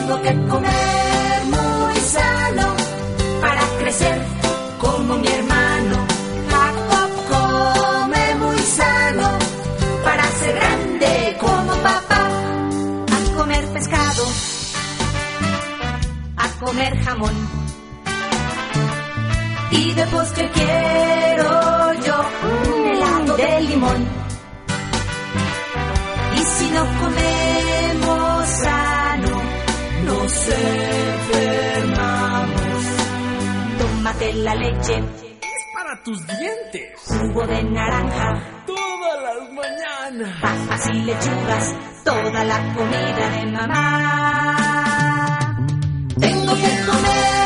Tengo que comer muy sano para crecer como mi hermano. Jacob come muy sano para ser grande como papá. A comer pescado, a comer jamón, y de postre quiero yo un helado de limón. Y si no comemos sano, nos enfermamos. Tómate la leche, es para tus dientes. Jugo de naranja, Todas las mañanas. papas y lechugas, toda la comida de mamá. Tengo que comer